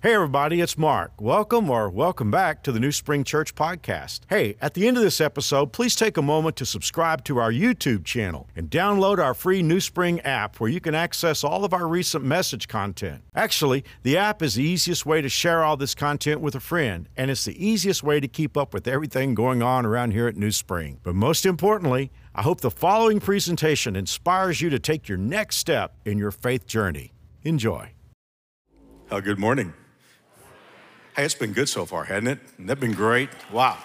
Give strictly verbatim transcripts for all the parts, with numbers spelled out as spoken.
Hey everybody, it's Mark. Welcome or welcome back to the New Spring Church podcast. Hey, at the end of this episode, please take a moment to subscribe to our YouTube channel and download our free New Spring app where you can access all of our recent message content. Actually, the app is the easiest way to share all this content with a friend, and it's the easiest way to keep up with everything going on around here at New Spring. But most importantly, I hope the following presentation inspires you to take your next step in your faith journey. Enjoy. Oh, good morning. Hey, it's been good so far, hasn't it? Hasn't that been great? Wow.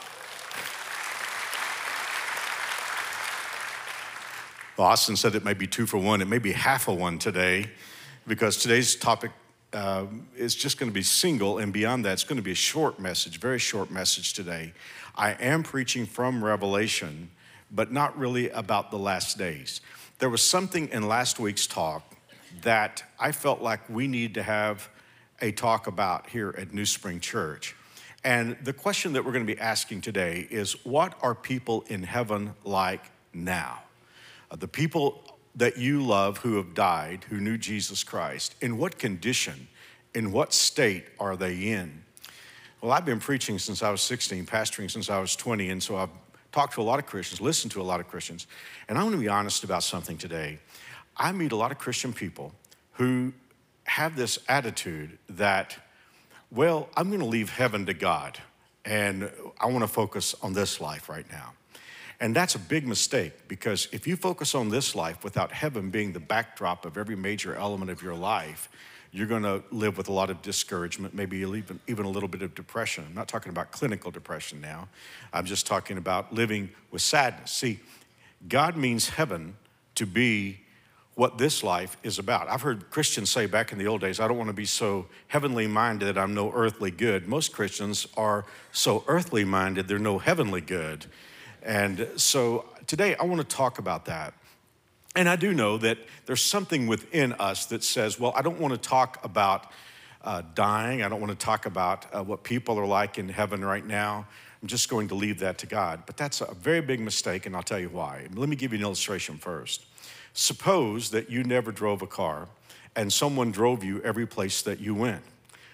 Well, Austin said it may be two for one. It may be half a one today because today's topic uh, is just going to be single, and beyond that, it's going to be a short message, very short message today. I am preaching from Revelation, but not really about the last days. There was something in last week's talk that I felt like we need to have a talk about here at New Spring Church. And the question that we're going to be asking today is, what are people in heaven like now? Uh, the people that you love who have died, who knew Jesus Christ, in what condition, in what state are they in? Well, I've been preaching since I was sixteen, pastoring since I was twenty, and so I've talked to a lot of Christians, listened to a lot of Christians, and I want to be honest about something today. I meet a lot of Christian people who have this attitude that, well, I'm going to leave heaven to God, and I want to focus on this life right now. And that's a big mistake, because if you focus on this life without heaven being the backdrop of every major element of your life, you're going to live with a lot of discouragement, maybe even, even a little bit of depression. I'm not talking about clinical depression now. I'm just talking about living with sadness. See, God means heaven to be what this life is about. I've heard Christians say back in the old days, I don't want to be so heavenly minded that I'm no earthly good. Most Christians are so earthly minded, they're no heavenly good. And so today I want to talk about that. And I do know that there's something within us that says, well, I don't want to talk about uh, dying. I don't want to talk about uh, what people are like in heaven right now. I'm just going to leave that to God. But that's a very big mistake, and I'll tell you why. Let me give you an illustration first. Suppose that you never drove a car and someone drove you every place that you went.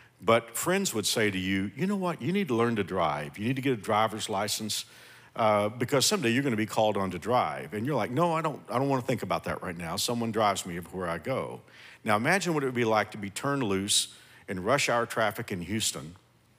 But friends would say to you, you know what, you need to learn to drive. You need to get a driver's license uh, because someday you're going to be called on to drive. And you're like, no, I don't, I don't want to think about that right now. Someone drives me everywhere I go. Now imagine what it would be like to be turned loose in rush hour traffic in Houston.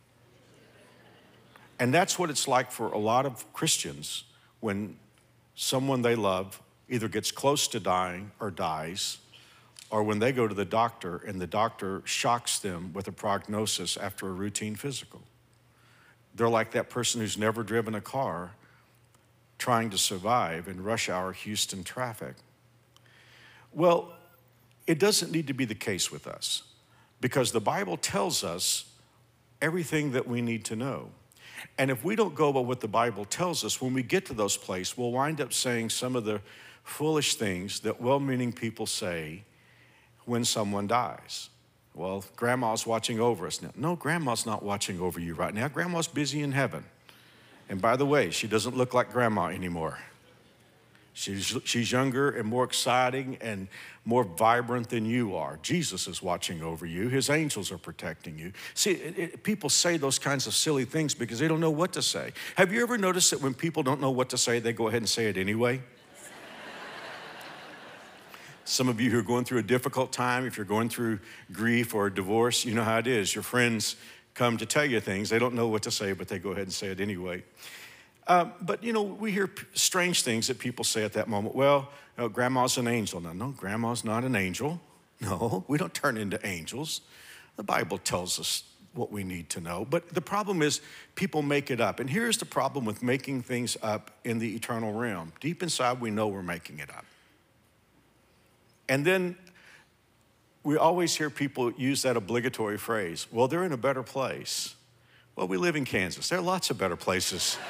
And that's what it's like for a lot of Christians when someone they love either gets close to dying or dies, or when they go to the doctor and the doctor shocks them with a prognosis after a routine physical. They're like that person who's never driven a car trying to survive in rush hour Houston traffic. Well, it doesn't need to be the case with us, because the Bible tells us everything that we need to know. And if we don't go by what the Bible tells us, when we get to those places, we'll wind up saying some of the foolish things that well-meaning people say when someone dies. Well, grandma's watching over us now. No, grandma's not watching over you right now. Grandma's busy in heaven. And by the way, she doesn't look like grandma anymore. She's, she's younger and more exciting and more vibrant than you are. Jesus is watching over you. His angels are protecting you. See, it, it, people say those kinds of silly things because they don't know what to say. Have you ever noticed that when people don't know what to say, they go ahead and say it anyway? Some of you who are going through a difficult time, if you're going through grief or a divorce, you know how it is. Your friends come to tell you things. They don't know what to say, but they go ahead and say it anyway. Um, but, you know, we hear p- strange things that people say at that moment. Well, you know, grandma's an angel. No, no, grandma's not an angel. No, we don't turn into angels. The Bible tells us what we need to know. But the problem is people make it up. And here's the problem with making things up in the eternal realm. Deep inside, we know we're making it up. And then we always hear people use that obligatory phrase, well, they're in a better place. Well, we live in Kansas. There are lots of better places.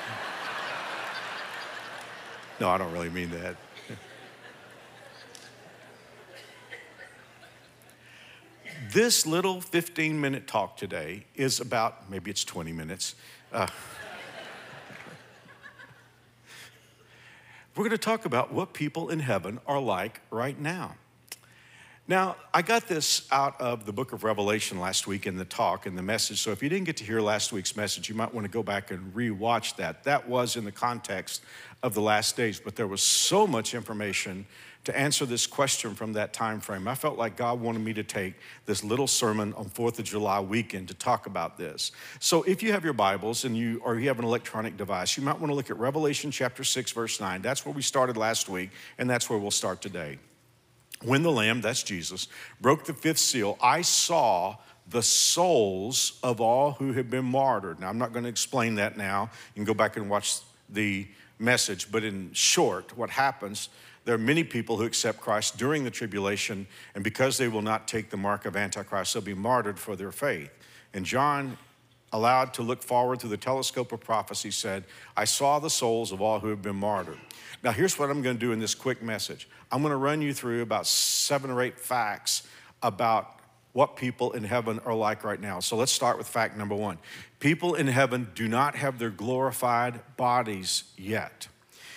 No, I don't really mean that. This little fifteen-minute talk today is about, maybe it's twenty minutes. Uh, we're going to talk about what people in heaven are like right now. Now, I got this out of the book of Revelation last week in the talk and the message. So if you didn't get to hear last week's message, you might want to go back and re-watch that. That was in the context of the last days, but there was so much information to answer this question from that time frame. I felt like God wanted me to take this little sermon on fourth of July weekend to talk about this. So if you have your Bibles and you or you have an electronic device, you might want to look at Revelation chapter six, verse nine. That's where we started last week, and that's where we'll start today. When the Lamb, that's Jesus, broke the fifth seal, I saw the souls of all who have been martyred. Now, I'm not going to explain that now. You can go back and watch the message. But in short, what happens, there are many people who accept Christ during the tribulation, and because they will not take the mark of Antichrist, they'll be martyred for their faith. And John, allowed to look forward through the telescope of prophecy, said, I saw the souls of all who have been martyred. Now, here's what I'm going to do in this quick message. I'm going to run you through about seven or eight facts about what people in heaven are like right now. So let's start with fact number one. People in heaven do not have their glorified bodies yet.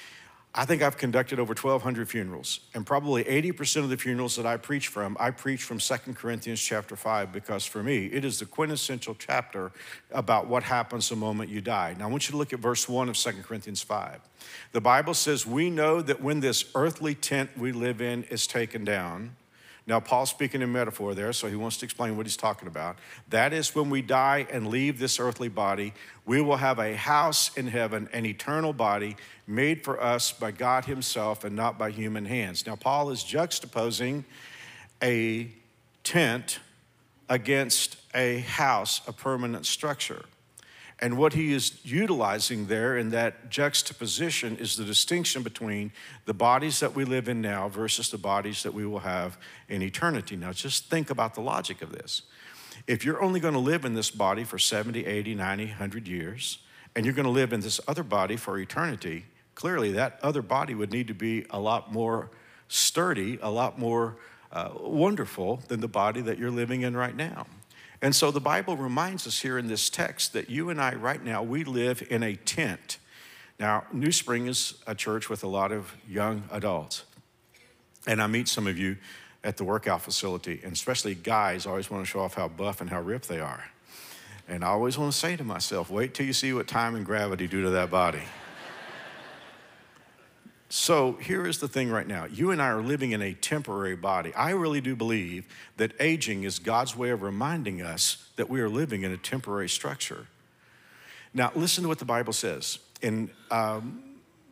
I think I've conducted over twelve hundred funerals, and probably eighty percent of the funerals that I preach from, I preach from Second Corinthians chapter five, because for me, it is the quintessential chapter about what happens the moment you die. Now, I want you to look at verse one of Second Corinthians five. The Bible says, we know that when this earthly tent we live in is taken down. Now, Paul's speaking in metaphor there, so he wants to explain what he's talking about. That is, when we die and leave this earthly body, we will have a house in heaven, an eternal body made for us by God himself and not by human hands. Now, Paul is juxtaposing a tent against a house, a permanent structure. And what he is utilizing there in that juxtaposition is the distinction between the bodies that we live in now versus the bodies that we will have in eternity. Now, just think about the logic of this. If you're only going to live in this body for seventy, eighty, ninety, one hundred years, and you're going to live in this other body for eternity, clearly that other body would need to be a lot more sturdy, a lot more uh, wonderful than the body that you're living in right now. And so the Bible reminds us here in this text that you and I right now, we live in a tent. Now, New Spring is a church with a lot of young adults. And I meet some of you at the workout facility, and especially guys always want to show off how buff and how ripped they are. And I always want to say to myself, wait till you see what time and gravity do to that body. So here is the thing right now. You and I are living in a temporary body. I really do believe that aging is God's way of reminding us that we are living in a temporary structure. Now, listen to what the Bible says in, um,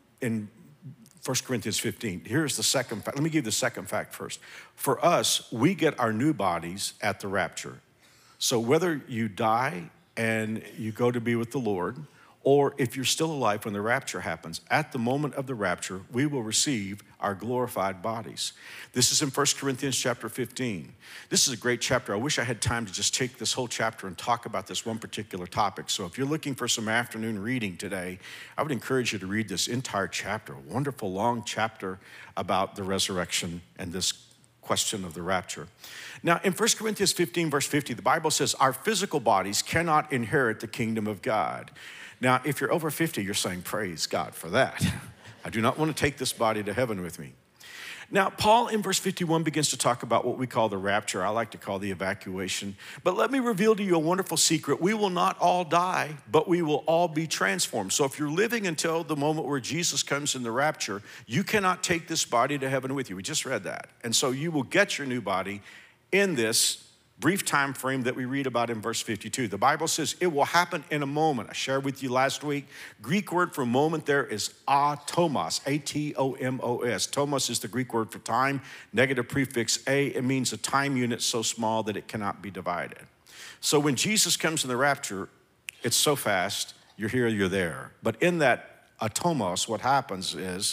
in First Corinthians fifteen. Here's the second fact. Let me give you the second fact first. For us, we get our new bodies at the rapture. So whether you die and you go to be with the Lord, or if you're still alive when the rapture happens, at the moment of the rapture, we will receive our glorified bodies. This is in First Corinthians chapter fifteen. This is a great chapter. I wish I had time to just take this whole chapter and talk about this one particular topic. So if you're looking for some afternoon reading today, I would encourage you to read this entire chapter, a wonderful long chapter about the resurrection and this question of the rapture. Now, in First Corinthians fifteen, verse fifty, the Bible says, our physical bodies cannot inherit the kingdom of God. Now, if you're over fifty, you're saying, praise God for that. I do not want to take this body to heaven with me. Now, Paul in verse fifty-one begins to talk about what we call the rapture. I like to call the evacuation. But let me reveal to you a wonderful secret. We will not all die, but we will all be transformed. So if you're living until the moment where Jesus comes in the rapture, you cannot take this body to heaven with you. We just read that. And so you will get your new body in this brief time frame that we read about in verse fifty-two. The Bible says it will happen in a moment. I shared with you last week. Greek word for moment there is atomos, A T O M O S. Tomos is the Greek word for time. Negative prefix A, it means a time unit so small that it cannot be divided. So when Jesus comes in the rapture, it's so fast, you're here, you're there. But in that atomos, what happens is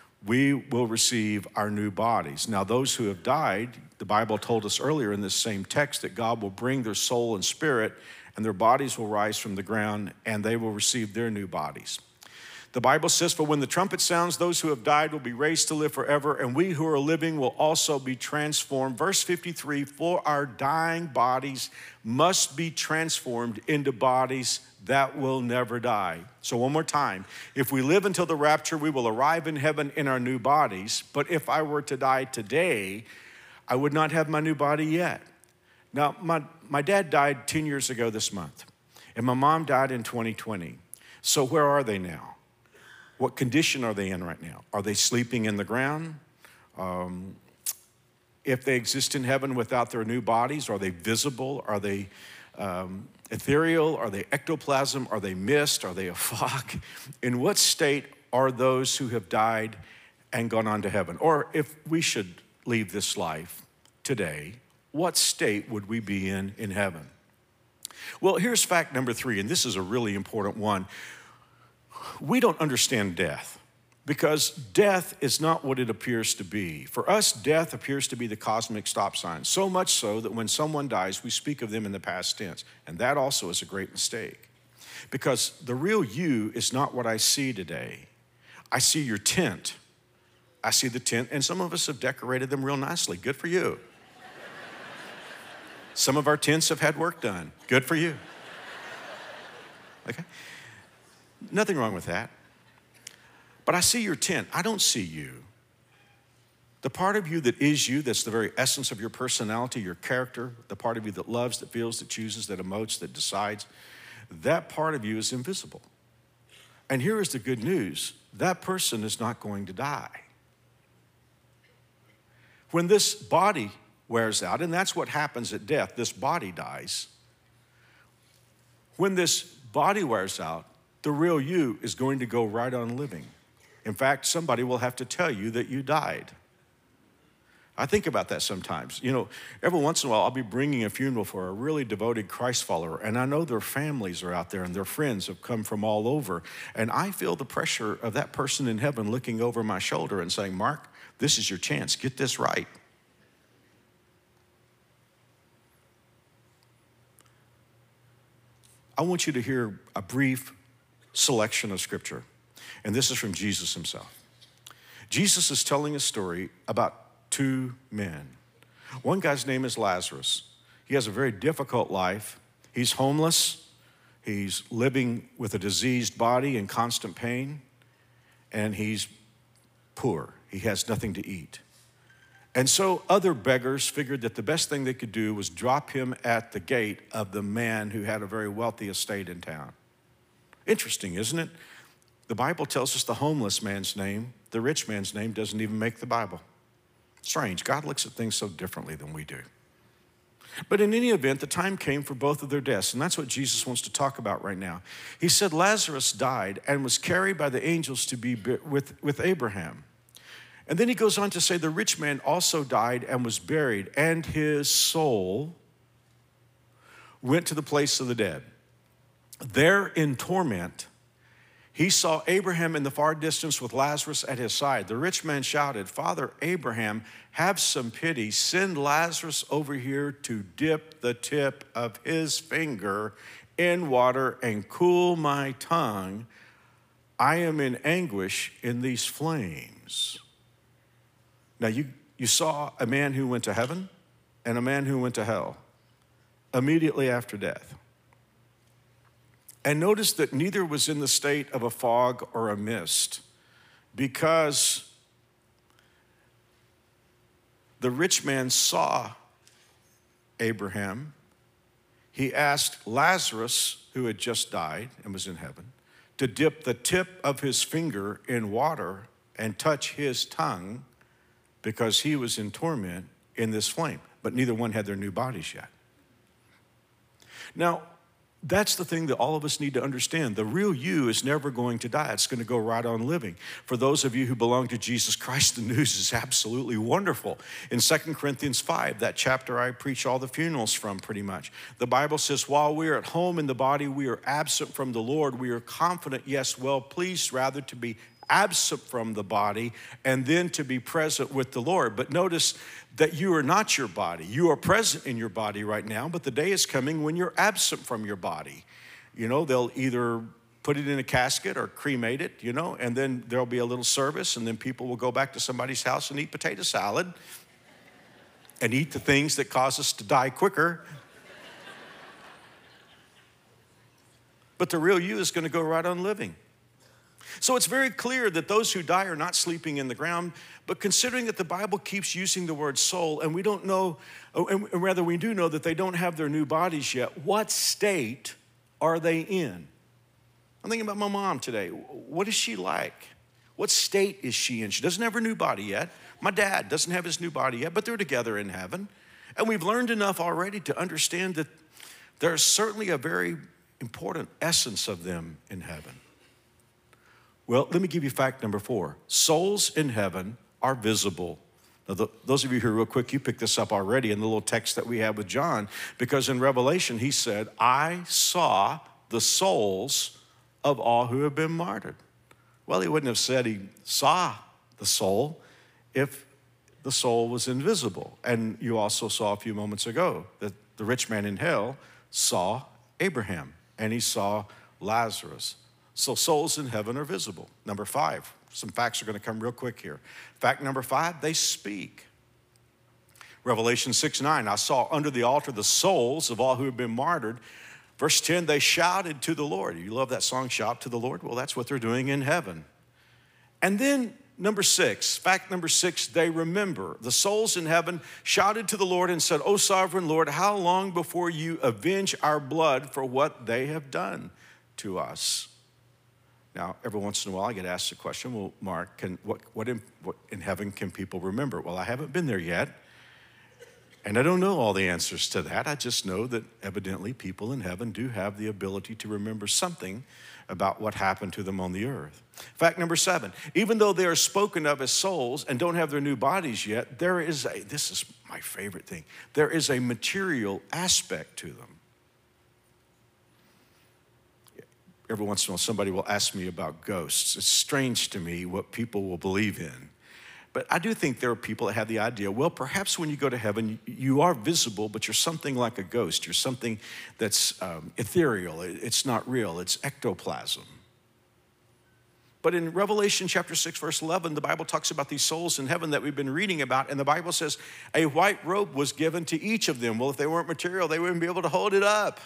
we will receive our new bodies. Now, those who have died, the Bible told us earlier in this same text that God will bring their soul and spirit, and their bodies will rise from the ground, and they will receive their new bodies. The Bible says, for when the trumpet sounds, those who have died will be raised to live forever, and we who are living will also be transformed. Verse fifty-three, for our dying bodies must be transformed into bodies that will never die. So one more time, if we live until the rapture, we will arrive in heaven in our new bodies. But if I were to die today, I would not have my new body yet. Now, my, my dad died ten years ago this month, and my mom died in twenty twenty. So where are they now? What condition are they in right now? Are they sleeping in the ground? Um, if they exist in heaven without their new bodies, are they visible? Are they um, ethereal? Are they ectoplasm? Are they mist? Are they a fog? In what state are those who have died and gone on to heaven? Or if we should leave this life today, what state would we be in in heaven? Well, here's fact number three, and this is a really important one. We don't understand death because death is not what it appears to be. For us, death appears to be the cosmic stop sign, so much so that when someone dies, we speak of them in the past tense, and that also is a great mistake because the real you is not what I see today. I see your tent. I see the tent, and some of us have decorated them real nicely. Good for you. Some of our tents have had work done. Good for you. Okay? Nothing wrong with that. But I see your tent. I don't see you. The part of you that is you, that's the very essence of your personality, your character, the part of you that loves, that feels, that chooses, that emotes, that decides, that part of you is invisible. And here is the good news. That person is not going to die. When this body wears out, and that's what happens at death, this body dies. When this body wears out, the real you is going to go right on living. In fact, somebody will have to tell you that you died. I think about that sometimes. You know, every once in a while, I'll be bringing a funeral for a really devoted Christ follower, and I know their families are out there and their friends have come from all over, and I feel the pressure of that person in heaven looking over my shoulder and saying, Mark, this is your chance. Get this right. I want you to hear a brief selection of scripture, and this is from Jesus himself. Jesus is telling a story about two men. One guy's name is Lazarus. He has a very difficult life. He's homeless. He's living with a diseased body in constant pain, and he's poor. He has nothing to eat. And so other beggars figured that the best thing they could do was drop him at the gate of the man who had a very wealthy estate in town. Interesting, isn't it? The Bible tells us the homeless man's name, the rich man's name doesn't even make the Bible. Strange. God looks at things so differently than we do. But in any event, the time came for both of their deaths, and that's what Jesus wants to talk about right now. He said Lazarus died and was carried by the angels to be with, with Abraham. And then he goes on to say the rich man also died and was buried, and his soul went to the place of the dead. There in torment, he saw Abraham in the far distance with Lazarus at his side. The rich man shouted, Father Abraham, have some pity. Send Lazarus over here to dip the tip of his finger in water and cool my tongue. I am in anguish in these flames. Now, you, you saw a man who went to heaven and a man who went to hell immediately after death. And notice that neither was in the state of a fog or a mist, because the rich man saw Abraham. He asked Lazarus, who had just died and was in heaven, to dip the tip of his finger in water and touch his tongue, because he was in torment in this flame. But neither one had their new bodies yet. Now, that's the thing that all of us need to understand. The real you is never going to die. It's going to go right on living. For those of you who belong to Jesus Christ, the news is absolutely wonderful. In Second Corinthians five, that chapter I preach all the funerals from pretty much, the Bible says, while we are at home in the body, we are absent from the Lord. We are confident, yes, well pleased rather to be absent from the body and then to be present with the Lord. But notice that you are not your body. You are present in your body right now, but the day is coming when you're absent from your body. You know, they'll either put it in a casket or cremate it, you know, and then there'll be a little service, and then people will go back to somebody's house and eat potato salad and eat the things that cause us to die quicker. But the real you is going to go right on living. So it's very clear that those who die are not sleeping in the ground, but considering that the Bible keeps using the word soul, and we don't know, and rather we do know that they don't have their new bodies yet, what state are they in? I'm thinking about my mom today. What is she like? What state is she in? She doesn't have her new body yet. My dad doesn't have his new body yet, but they're together in heaven. And we've learned enough already to understand that there's certainly a very important essence of them in heaven. Well, let me give you fact number four. Souls in heaven are visible. Now, the, those of you here real quick, you picked this up already in the little text that we have with John, because in Revelation he said, I saw the souls of all who have been martyred. Well, he wouldn't have said he saw the soul if the soul was invisible. And you also saw a few moments ago that the rich man in hell saw Abraham and he saw Lazarus. So souls in heaven are visible. Number five, some facts are going to come real quick here. Fact number five, they speak. Revelation six nine, I saw under the altar the souls of all who have been martyred. Verse ten, they shouted to the Lord. You love that song, Shout to the Lord? Well, that's what they're doing in heaven. And then number six, fact number six, they remember. The souls in heaven shouted to the Lord and said, O sovereign Lord, how long before you avenge our blood for what they have done to us? Now, every once in a while, I get asked the question, well, Mark, can, what, what, in, what in heaven can people remember? Well, I haven't been there yet, and I don't know all the answers to that. I just know that evidently people in heaven do have the ability to remember something about what happened to them on the earth. Fact number seven, even though they are spoken of as souls and don't have their new bodies yet, there is a, this is my favorite thing, there is a material aspect to them. Every once in a while, somebody will ask me about ghosts. It's strange to me what people will believe in. But I do think there are people that have the idea, well, perhaps when you go to heaven, you are visible, but you're something like a ghost. You're something that's um, ethereal. It's not real. It's ectoplasm. But in Revelation chapter six, verse eleven, the Bible talks about these souls in heaven that we've been reading about, and the Bible says a white robe was given to each of them. Well, if they weren't material, they wouldn't be able to hold it up.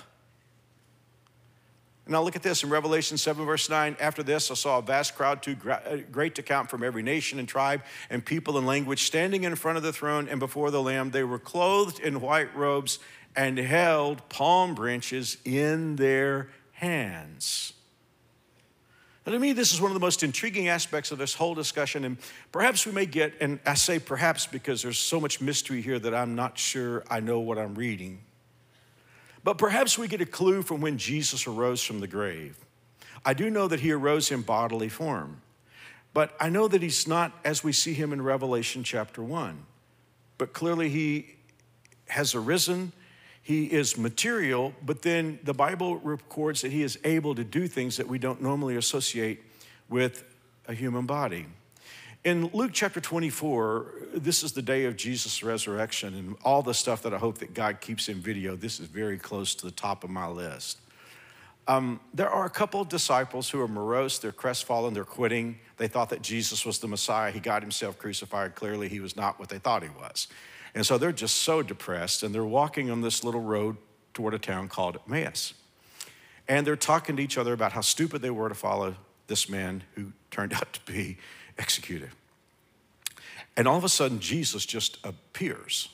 Now look at this in Revelation seven, verse nine. After this, I saw a vast crowd too great to count from every nation and tribe and people and language standing in front of the throne and before the Lamb. They were clothed in white robes and held palm branches in their hands. Now, to me, this is one of the most intriguing aspects of this whole discussion, and perhaps we may get, and I say perhaps because there's so much mystery here that I'm not sure I know what I'm reading. But perhaps we get a clue from when Jesus arose from the grave. I do know that he arose in bodily form, but I know that he's not as we see him in Revelation chapter one. But clearly he has arisen, he is material, but then the Bible records that he is able to do things that we don't normally associate with a human body. In Luke chapter twenty-four, this is the day of Jesus' resurrection, and all the stuff that I hope that God keeps in video, this is very close to the top of my list. Um, there are a couple of disciples who are morose, they're crestfallen, they're quitting. They thought that Jesus was the Messiah. He got himself crucified. Clearly, he was not what they thought he was. And so they're just so depressed, and they're walking on this little road toward a town called Emmaus. And they're talking to each other about how stupid they were to follow this man who turned out to be executed. And all of a sudden, Jesus just appears.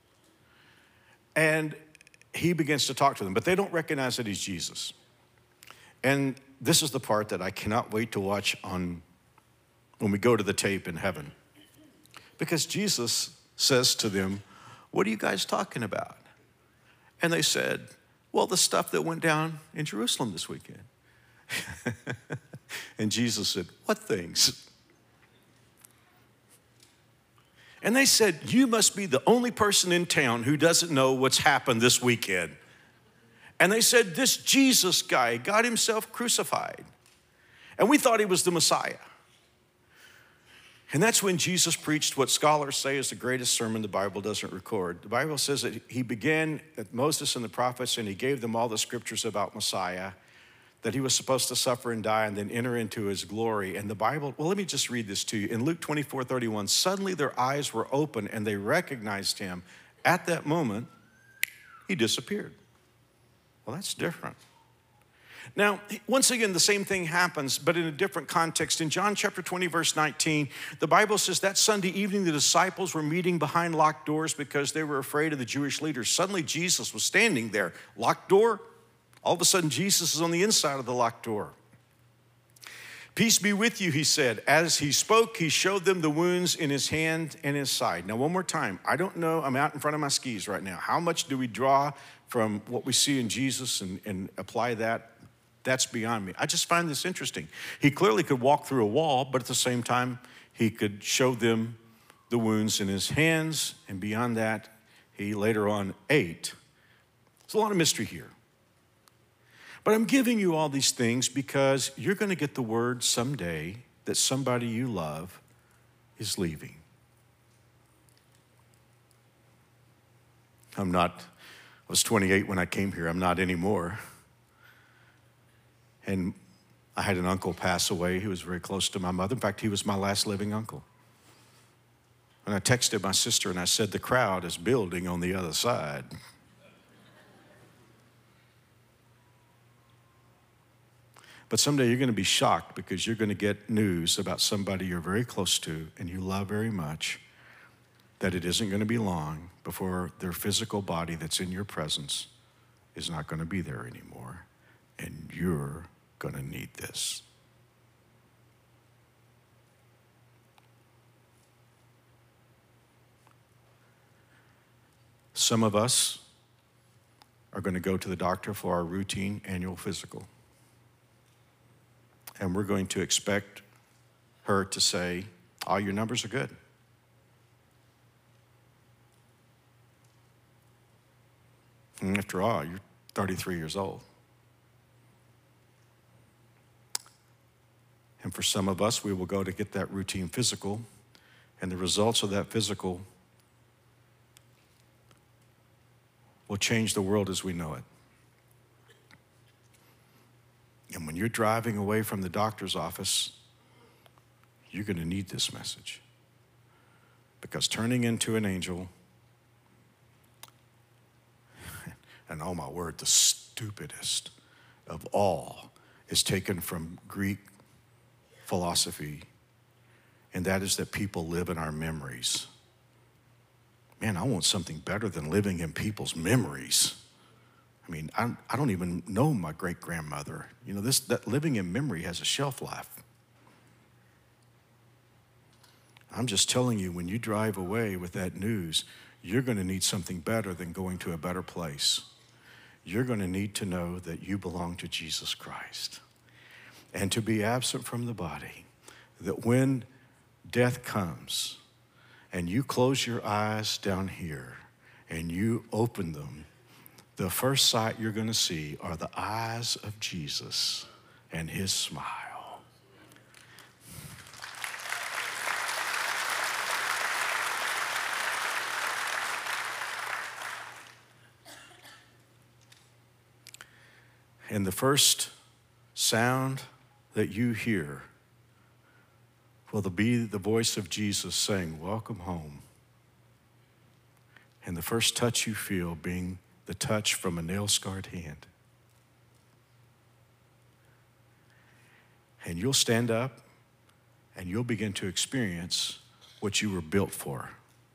And he begins to talk to them, but they don't recognize that he's Jesus. And this is the part that I cannot wait to watch on when we go to the tape in heaven. Because Jesus says to them, what are you guys talking about? And they said, well, the stuff that went down in Jerusalem this weekend. And Jesus said, what things? And they said, you must be the only person in town who doesn't know what's happened this weekend. And they said, this Jesus guy got himself crucified. And we thought he was the Messiah. And that's when Jesus preached what scholars say is the greatest sermon the Bible doesn't record. The Bible says that he began at Moses and the prophets, and he gave them all the scriptures about Messiah, that he was supposed to suffer and die and then enter into his glory. And the Bible, well, let me just read this to you. In Luke twenty-four thirty-one, suddenly their eyes were open and they recognized him. At that moment, he disappeared. Well, that's different. Now, once again, the same thing happens, but in a different context. In John chapter twenty, verse nineteen, the Bible says that Sunday evening, the disciples were meeting behind locked doors because they were afraid of the Jewish leaders. Suddenly, Jesus was standing there. Locked door. All of a sudden, Jesus is on the inside of the locked door. Peace be with you, he said. As he spoke, he showed them the wounds in his hand and his side. Now, one more time. I don't know. I'm out in front of my skis right now. How much do we draw from what we see in Jesus and, and apply that? That's beyond me. I just find this interesting. He clearly could walk through a wall, but at the same time, he could show them the wounds in his hands, and beyond that, he later on ate. There's a lot of mystery here. But I'm giving you all these things because you're going to get the word someday that somebody you love is leaving. I'm not, I was twenty-eight when I came here. I'm not anymore. And I had an uncle pass away. He was very close to my mother. In fact, he was my last living uncle. And I texted my sister and I said, the crowd is building on the other side. But someday you're going to be shocked because you're going to get news about somebody you're very close to and you love very much, that it isn't going to be long before their physical body that's in your presence is not going to be there anymore. And you're going to need this. Some of us are going to go to the doctor for our routine annual physical. And we're going to expect her to say, all your numbers are good. And after all, you're thirty-three years old. And for some of us, we will go to get that routine physical, and the results of that physical will change the world as we know it. And when you're driving away from the doctor's office, you're going to need this message. Because turning into an angel, and oh my word, the stupidest of all is taken from Greek philosophy, and that is that people live in our memories. Man, I want something better than living in people's memories. I mean, I, I don't even know my great-grandmother. You know, this that living in memory has a shelf life. I'm just telling you, when you drive away with that news, you're going to need something better than going to a better place. You're going to need to know that you belong to Jesus Christ. And to be absent from the body, that when death comes and you close your eyes down here and you open them, the first sight you're going to see are the eyes of Jesus and his smile. And the first sound that you hear will be the voice of Jesus saying, welcome home. And the first touch you feel being the touch from a nail-scarred hand. And you'll stand up and you'll begin to experience what you were built for.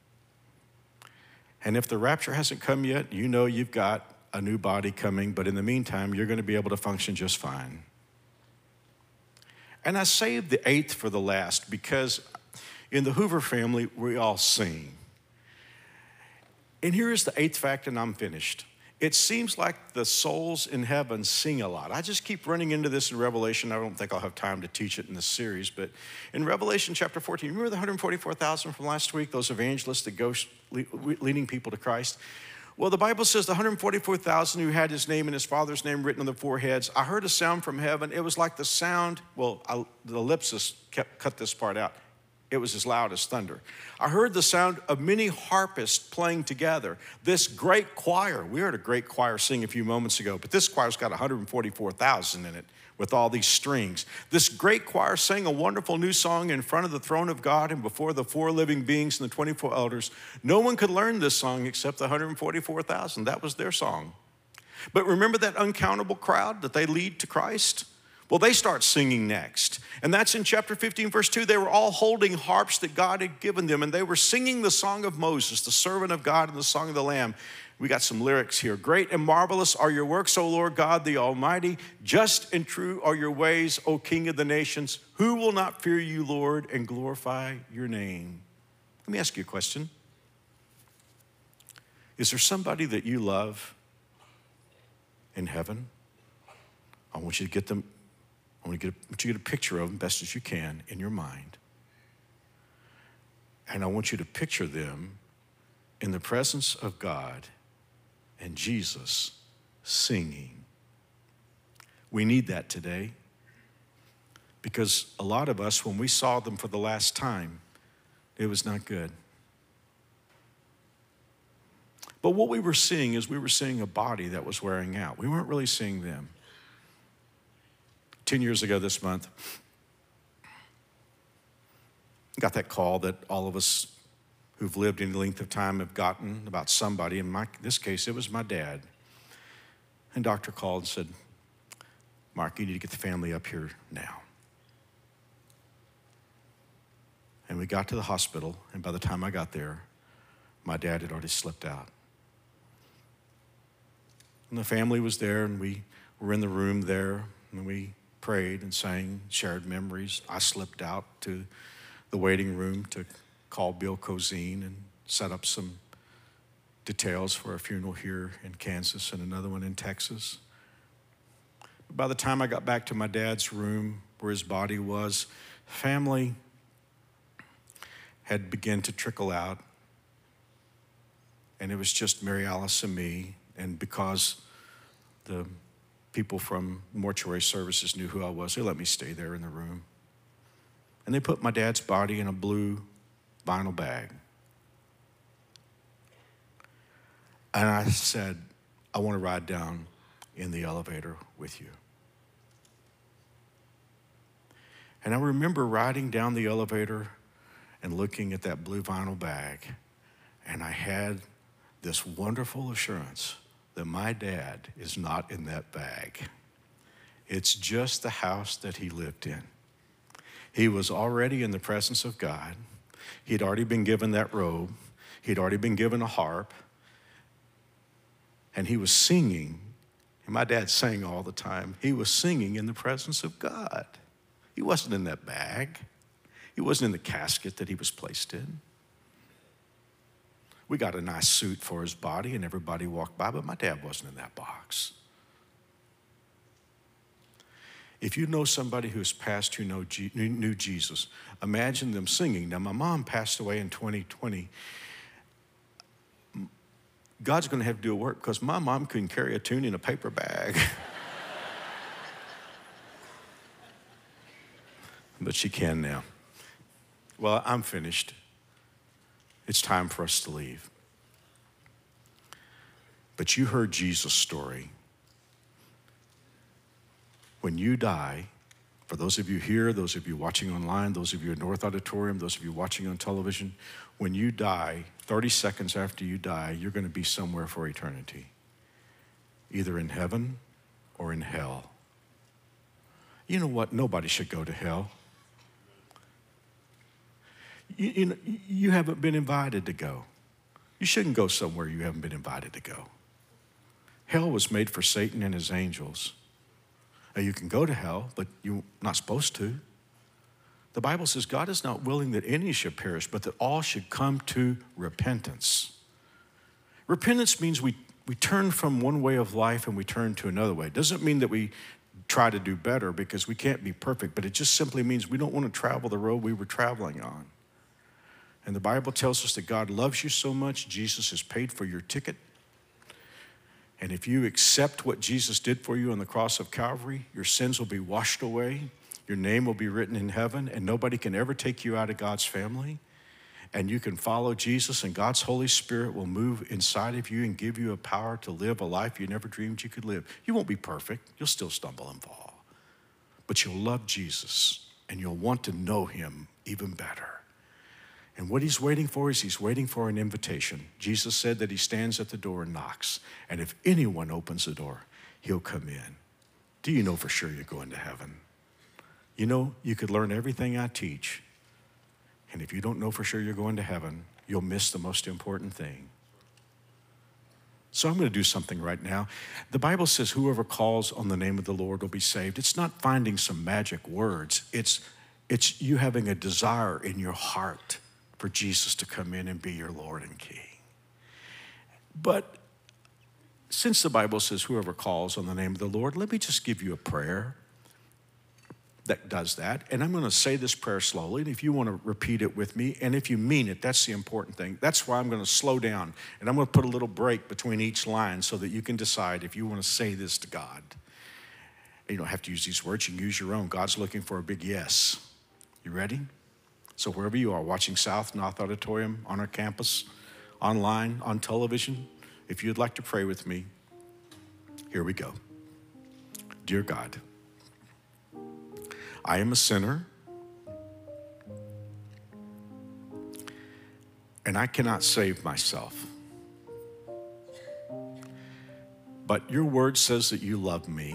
And if the rapture hasn't come yet, you know you've got a new body coming, but in the meantime, you're going to be able to function just fine. And I saved the eighth for the last because in the Hoover family, we all sing. And here is the eighth fact, and I'm finished. It seems like the souls in heaven sing a lot. I just keep running into this in Revelation. I don't think I'll have time to teach it in this series, but in Revelation chapter fourteen, remember the one hundred forty-four thousand from last week, those evangelists that go leading people to Christ? Well, the Bible says the one hundred forty-four thousand who had his name and his father's name written on their foreheads. I heard a sound from heaven. It was like the sound, well, I, the ellipsis kept, cut this part out. It was as loud as thunder. I heard the sound of many harpists playing together. This great choir, we heard a great choir sing a few moments ago, but this choir's got one hundred forty-four thousand in it with all these strings. This great choir sang a wonderful new song in front of the throne of God and before the four living beings and the twenty-four elders. No one could learn this song except the one hundred forty-four thousand. That was their song. But remember that uncountable crowd that they lead to Christ? Well, they start singing next. And that's in chapter fifteen, verse two. They were all holding harps that God had given them, and they were singing the song of Moses, the servant of God, and the song of the Lamb. We got some lyrics here. Great and marvelous are your works, O Lord God the Almighty. Just and true are your ways, O King of the nations. Who will not fear you, Lord, and glorify your name? Let me ask you a question. Is there somebody that you love in heaven? I want you to get them, I want, to get a, I want you to get a picture of them best as you can in your mind. And I want you to picture them in the presence of God and Jesus singing. We need that today because a lot of us, when we saw them for the last time, it was not good. But what we were seeing is we were seeing a body that was wearing out. We weren't really seeing them. Ten years ago this month, I got that call that all of us who've lived any length of time have gotten about somebody. In my, this case, it was my dad. And doctor called and said, Mark, you need to get the family up here now. And we got to the hospital, and by the time I got there, my dad had already slipped out. And the family was there, and we were in the room there, and we prayed and sang, shared memories. I slipped out to the waiting room to call Bill Cozine and set up some details for a funeral here in Kansas and another one in Texas. By the time I got back to my dad's room where his body was, family had begun to trickle out, and it was just Mary Alice and me. And because the people from mortuary services knew who I was, they let me stay there in the room. And they put my dad's body in a blue vinyl bag. And I said, I want to ride down in the elevator with you. And I remember riding down the elevator and looking at that blue vinyl bag, and I had this wonderful assurance that my dad is not in that bag. It's just the house that he lived in. He was already in the presence of God. He'd already been given that robe. He'd already been given a harp. And he was singing. And my dad sang all the time. He was singing in the presence of God. He wasn't in that bag. He wasn't in the casket that he was placed in. We got a nice suit for his body, and everybody walked by, but my dad wasn't in that box. If you know somebody who's passed who know, knew Jesus, imagine them singing. Now, my mom passed away in twenty twenty. God's going to have to do a work because my mom couldn't carry a tune in a paper bag. But she can now. Well, I'm finished. It's time for us to leave. But you heard Jesus' story. When you die, for those of you here, those of you watching online, those of you in North Auditorium, those of you watching on television, when you die, thirty seconds after you die, you're going to be somewhere for eternity, either in heaven or in hell. You know what? Nobody should go to hell. You, you know, you haven't been invited to go. You shouldn't go somewhere you haven't been invited to go. Hell was made for Satan and his angels. Now, you can go to hell, but you're not supposed to. The Bible says God is not willing that any should perish, but that all should come to repentance. Repentance means we, we turn from one way of life and we turn to another way. It doesn't mean that we try to do better because we can't be perfect, but it just simply means we don't want to travel the road we were traveling on. And the Bible tells us that God loves you so much, Jesus has paid for your ticket. And if you accept what Jesus did for you on the cross of Calvary, your sins will be washed away, your name will be written in heaven, and nobody can ever take you out of God's family. And you can follow Jesus, and God's Holy Spirit will move inside of you and give you a power to live a life you never dreamed you could live. You won't be perfect. You'll still stumble and fall. But you'll love Jesus, and you'll want to know him even better. And what he's waiting for is he's waiting for an invitation. Jesus said that he stands at the door and knocks. And if anyone opens the door, he'll come in. Do you know for sure you're going to heaven? You know, you could learn everything I teach. And if you don't know for sure you're going to heaven, you'll miss the most important thing. So I'm going to do something right now. The Bible says whoever calls on the name of the Lord will be saved. It's not finding some magic words. It's, it's you having a desire in your heart for Jesus to come in and be your Lord and King. But since the Bible says whoever calls on the name of the Lord, let me just give you a prayer that does that. And I'm going to say this prayer slowly. And if you want to repeat it with me, and if you mean it, that's the important thing. That's why I'm going to slow down. And I'm going to put a little break between each line so that you can decide if you want to say this to God. You don't have to use these words. You can use your own. God's looking for a big yes. You ready? So wherever you are, watching South North Auditorium, on our campus, online, on television, if you'd like to pray with me, here we go. Dear God, I am a sinner, and I cannot save myself. But your word says that you love me,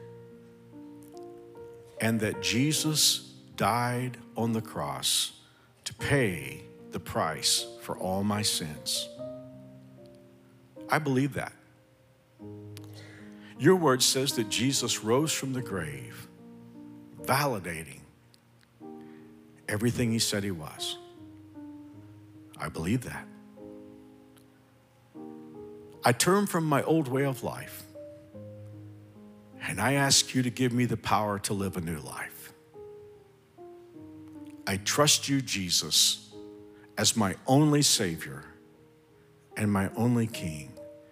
and that Jesus died on the cross to pay the price for all my sins. I believe that. Your word says that Jesus rose from the grave, validating everything he said he was. I believe that. I turn from my old way of life, and I ask you to give me the power to live a new life. I trust you, Jesus, as my only Savior and my only King.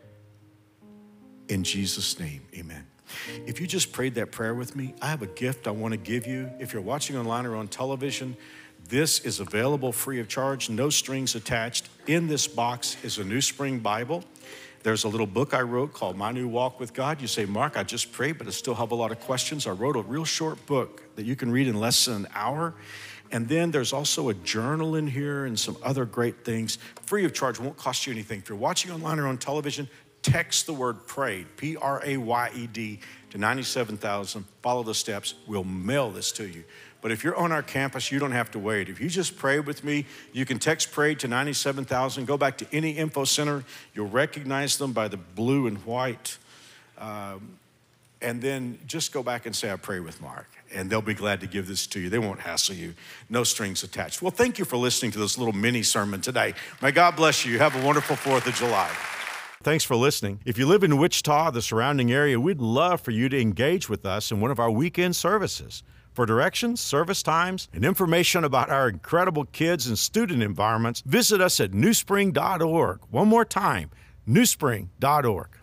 In Jesus' name, amen. If you just prayed that prayer with me, I have a gift I want to give you. If you're watching online or on television, this is available free of charge, no strings attached. In this box is a New Spring Bible. There's a little book I wrote called My New Walk with God. You say, Mark, I just prayed, but I still have a lot of questions. I wrote a real short book that you can read in less than an hour. And then there's also a journal in here and some other great things. Free of charge, won't cost you anything. If you're watching online or on television, text the word prayed, P R A Y E D, to ninety-seven thousand. Follow the steps. We'll mail this to you. But if you're on our campus, you don't have to wait. If you just pray with me, you can text prayed to ninety-seven thousand. Go back to any info center. You'll recognize them by the blue and white. Um, and then just go back and say, I pray with Mark. And they'll be glad to give this to you. They won't hassle you. No strings attached. Well, thank you for listening to this little mini sermon today. May God bless you. Have a wonderful fourth of July. Thanks for listening. If you live in Wichita, the surrounding area, we'd love for you to engage with us in one of our weekend services. For directions, service times, and information about our incredible kids and student environments, visit us at new spring dot org. One more time, new spring dot org.